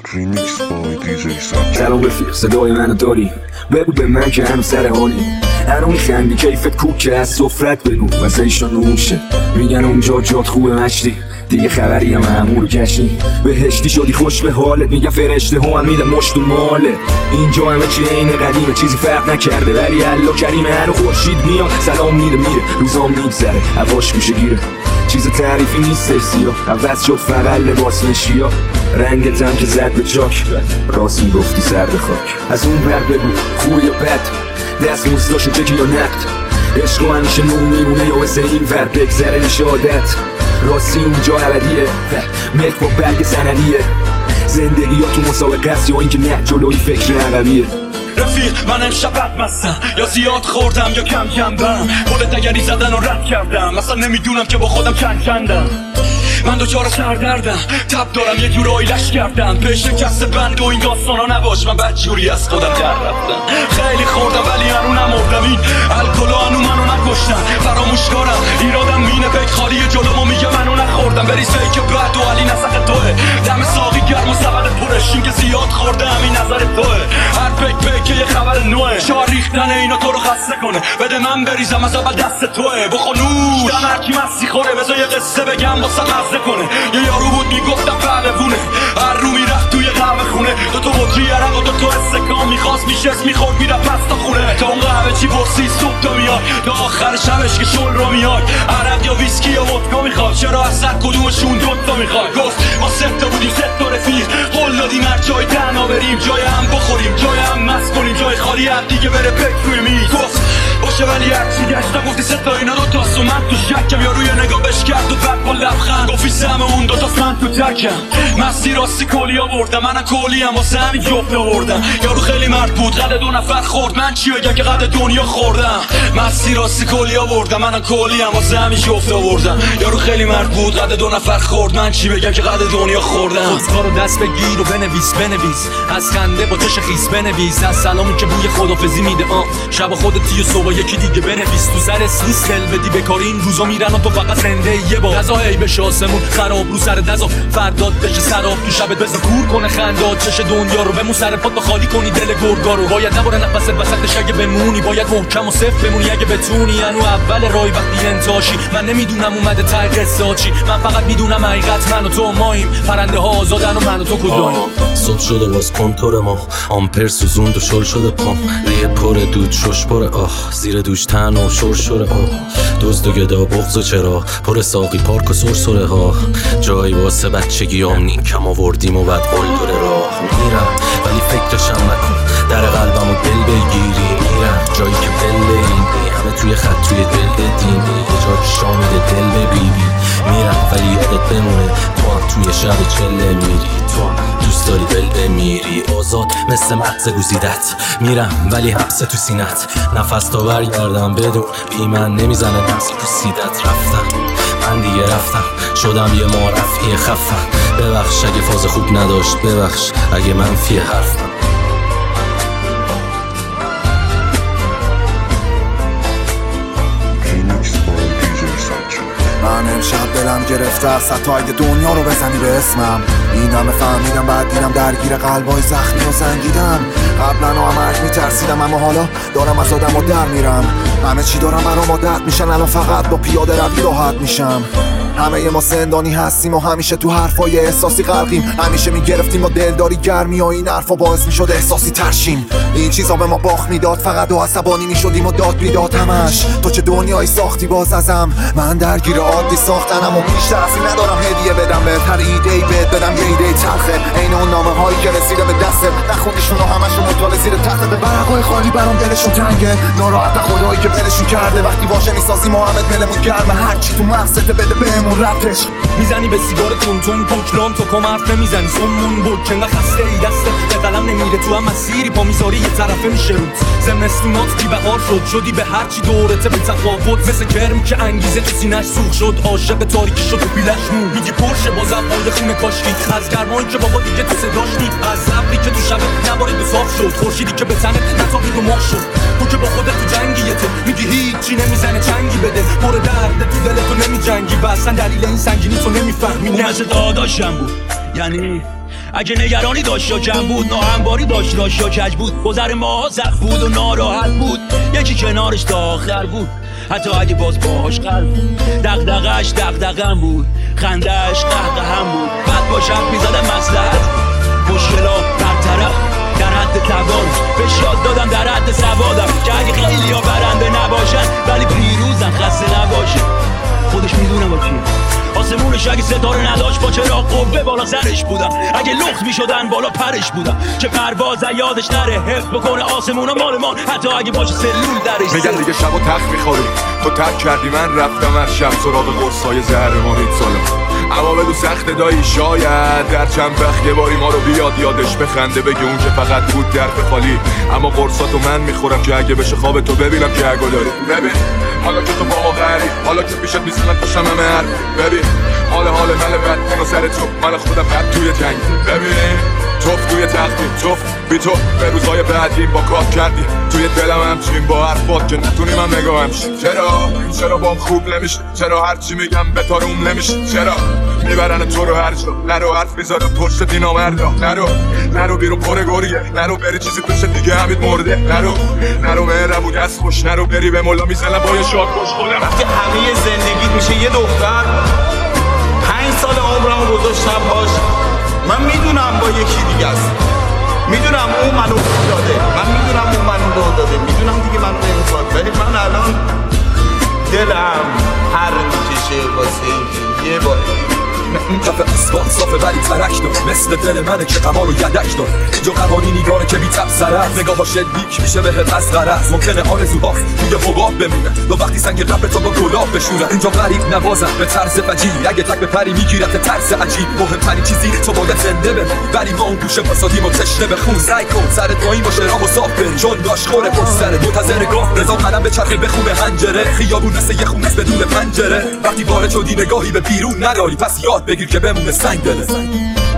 ریمیکس بای دیجی سانچو. سلام رفیق، صدای منو داری؟ بگو به من که هنو سر حالی، هنو میخندی کیفت کوکه، از سفرت بگو وزایشو نوشه. میگن اونجا جات خوبه مشتی، دیگه خبری هم همون کشی. بهشتی شدی خوش به حالت، میگن فرشته هم میده مشت و ماله. اینجا همه چی عین قدیمه، چیزی فرق نکرده ولی الله کریمه. هنو خورشید میاد سلام میده میره، روزام میگذره هواش گوشه گیره. چیز تعریفی نیستش سیاه، عوض شد فقط لباس نشیا. رنگت هم که زد به چاک، راست میگفتی سر به خاک. از اون بر بگو خوب یا بد، دست مزداشو چکی یا نقد. عشق همیشه نو میمونه یا واسه این ور بگذره میشه عادت. راستی اونجا ابدیه، ملک با برگ سندیه. زندگی یا تو مسابقه است یا اینکه نه جلوی فکر عقبیه. رفیق من امشب بد مستم، یا زیاد خوردم یا کم کندم. پول دگری زدن و رد کردم، اصلا نمیدونم که با خودم کندم. من دوچار سردردم، تب دارم یه جورایی لش کردم. به شکست بند و این داستانا نباش، من بدجوری از خودم در رفتم. خیلی خوردم ولی هنو نمردم، این الکلا هنو منو نکشتن. فراموشکارم ایرادم مینه پیک خالی جلومو میگه منو نخوردم. بریز که بعد و علی نسخ توه، دم ساقی گرم و سبد پرش. این که زیاد خوردم این نظر توه، هر پیک یه خبر نوه. شار ریختن اینا تو رو خسته کنه، بده من بریزم از اول دست توه. بخونوش دم هرکی مستی خوره، بذار یه قصه بگم واسه مزه کنه. یه یارو بود میگفتم پهلوونه، هر رو میرفت توی قهوه خونه. دو بطری عرق و دو استکان میخواست میشست میخورد میرفت پس تا خونه. تا اون قهوه چی پرسی صبح تا میای، تا آخر شبش که شل رو میای. عرق یا ویسکی یا ودکا میخواد، چرا از هر کدومشون دوتا میخواد. گفت ما سه تا بودیم سه تا رفیق، قول دادیم هر جای تنها بریم، جای هم بخوریم جای هم مست کنیم، جای خالی هم دیگه بره پک روی میز. گفت باشه ولی هرچی گشتم گفتی سه تا اینا دوتاست و من تو شکم. یا روی نگاه بش کرد و بعد با لبخند گفتی سهم اون دوتاست من تو تکم. مستی راستی کلی آوردم، منم کلی هم واسه همین جفت آوردم. یارو خیلی مرد بود قد 2 نفر خورد، من چی بگم که قد دنیا خوردم. مستی راستی کلی آوردم، منم کلی هم واسه همین جفت آوردم. یارو خیلی مرد بود قد 2 نفر خورد، من چی بگم که قد دنیا خوردم. خودکارو دست بگیر و بنویس از خنده با چش خیس بنویس. از سلامی که بوی خدافزی میده شب خودتی و صبح یکی دیگه بنویس. تو سر سیس خل بدی بکار این روزا میرن و تو فقط زنده یه بار. غذا هی بشه آسمون خراب رو سر دزا، فرداد بشه سراب تو شبت بزا کور کنه خندات. چش دنیا رو بمون سر پات خالی کنی دل گرگا رو. باید نباره نفست وسطش اگه بمونی، باید محکم و صفر بمونی اگه بتونی. انو اول رای وقتی انتاشی، من نمیدونم اومده ته قصه چی. من فقط میدونم حقیقت من و تو ماییم، پرنده ها آزادن و من و تو کدومیم. صبح شده باز کنتور ما، آمپر سوزوند و شل شده پام. ریه پر دود شش پر زیر دوش تن و شرشره دزد و گدا بغض و چرا پر ساقی پارک و سرسره ها. جایی واسه بچگیام نیم کم آوردیم و بعد قلدر راه میرم ولی فکرشم نکن، در قلبم و دل بگیری. میرم جایی که دل اینی همه توی خط روی دل دینی، یه جا که شامل دل ببینی. میرم ولی یادت بمونه تو هم توی شب چله میری، تو هم دوست داری دل بمیری. آزاد مثل مغز گزیدت، میرم ولی حبس تو سینت. نفس تا برگردم بدون بی من نمیزنه نفس تو سیدت. رفتم من دیگه رفتم، شدم یه معرفی خفم. ببخش اگه فاز خوب نداشت، ببخش اگه منفی حرفم. من امشب دلم گرفته است حتی اگه دنیا رو بزنی به اسمم. این همه فهمیدم بعد دیدم درگیر قلبای زخمی و سنگیدم. قبلا همه میترسیدم اما حالا دارم از آدم و در میرم. همه چی دارم برام عادت میشن، الان فقط با پیاده روی راحت میشم. همه ما زندانی هستیم و همیشه تو حرفای احساسی غرقیم. همیشه میگرفتیم با دلداری گرمی و این حرفا باعث میشد احساسی ترشیم. این چیزا به ما باخت میداد، فقط و عصبانی میشدیم و داد میداد همش. تو چه دنیایی ساختی باز ازم، من درگیر عادی ساختنم و بیشتر از این ندارم هدیه بدم بهت. هر ایده‌ای بهت بدم یه ایده تلخه، عین اون نامه هایی که رسیده به دستت نخوندیشون و همشون مطالعه زیر تختت. به برقای خالی برام دلشون تنگه، ناراحت خدایی که دلشون کرده. وقتی واژه میسازی محمد ملمون گرمه، هر چی تو مغزت بده بهمون ربطش. میزنی به سیگار تون پوکلام تو کم حرف نمیزنی. سمون بود چنگه خسته ای دسته به قلم نمیره، تو هم مسیری پا میذاری یه طرفه میشه روت. زمستونات بی بهار شدی به هرچی دورته به تفاوت. مثل کرم که انگیزه تو سینش سوخ شد، عاشق تاریکی شد و بیلش مون. میگی پرشه بازم آل خونه کاشکی، از گرمایی که بابا دیگه تو صداش نید. از ابری که تو شبه نبارید و صاف شد، خورشیدی که به تنت نتابید و ماه شد. تو که با خودت تو جنگیته، میگی هیچی نمیزنه چنگی بده. پر درد تو دل تو نمیجنگی، اصلا دلیل این سنگینی تو نمیفهمی. اومش داداشم بود، یعنی اگه نگرانی داشت یا کم بود، ناهمواری داشت راش یا کج بود، گذر ماها سخت بود و ناراحت بود، یکی کنارش تا آخر بود، حتی اگه باز باهاش قلب بود. دغدغه‌اش دغدغه‌ام بود، خنده‌اش قهقه‌ام بود. بعد با شب میزدم مصلحت، مشکلا برطرف در حد توان، بهش یاد دادم در حد سوادم که اگه خیلی ها برنده نباشن ولی پیروزن، خسته نباشه. خودش میدونه با چیه. آسمونش اگه ستاره نداشت با چراغ قوه بالا سرش بودم، اگه لخت میشدن بالا پرش بودم، چه پرواز یادش نره، حفظ بکنه آسمونا مال ما، حتی اگه باشه سلول درش. میگن دیگه شب و تخت میخوری، تو تک کردی من رفتم هر شب سراغ قرصای زهرمانیت سالم. اما بگو سخت دایی شاید در چند وقت یه باری ما رو بیاد یادش بخنده، بگه اون که فقط بود درد خالی. اما قرصاتو من میخورم که اگه بشه خواب تو ببینم که اگه داری. ببین حالا که تو با ما غری، حالا که پیشت میزنن تو شمم هر، ببین حال من بد کنو سر تو، من خودم بد توی جنگ. ببین توف توی تختی، توف بی تو به روزای بعدی با کار کردی توی دلم همچین با حرفات که نتونی من نگاهم شد. چرا بام خوب نمیشه، چرا هرچی میگم به تاروم نمیشه، چرا میبرن تو رو هر جا، نرو حرف میذاره پشت دینا مردا، نرو بیرون پر گوریه، نرو بری چیزی توش دیگه همید مرده، نرو مهربونی از خوش، نرو بری به مولا میزنم با یه شاد خوش خودم. وقتی همه زندگیت میشه یه دختر، 5 سال عمرمو گذاشتم باش، من میدونم با یکی دیگه است، میدونم اون منو داده، من میدونم اون منو داده، میدونم دیگه منو نمیخواد، ولی من الان دلم هر میکشه واسه اینکه یه بار کف اسفalt صافه ولی ترک دار، مثل دل منه که غمارو یدک دار. اینجا قوانینی داره که بی تب سرست، نگاهاش شلیک میشه بهت از غرض. ممکنه آرزوهاست توی حباب بمونه، دو وقتی سنگ رب تو با گلاب بشونه. اینجا غریب نوازم به طرز وجیلی، اگه تک بپری میگیرت ترس عجیب. مهمترین چیزی تو باید زنده بمونی، ولی ما اون گوشه فسادیم و تشنه به خون. سعی کن سرت پایین باشه راه و صاف بری، چون داش خوره پشت سرت منتظر گاه. رضا قلم به چرخه بخونه حنجره، خیابون مثل یه خونه بدون پنجره. وقتی وارد شدی نگاهی به بیرون نداری، پس یاد بگیر که بمونه سنگ دله.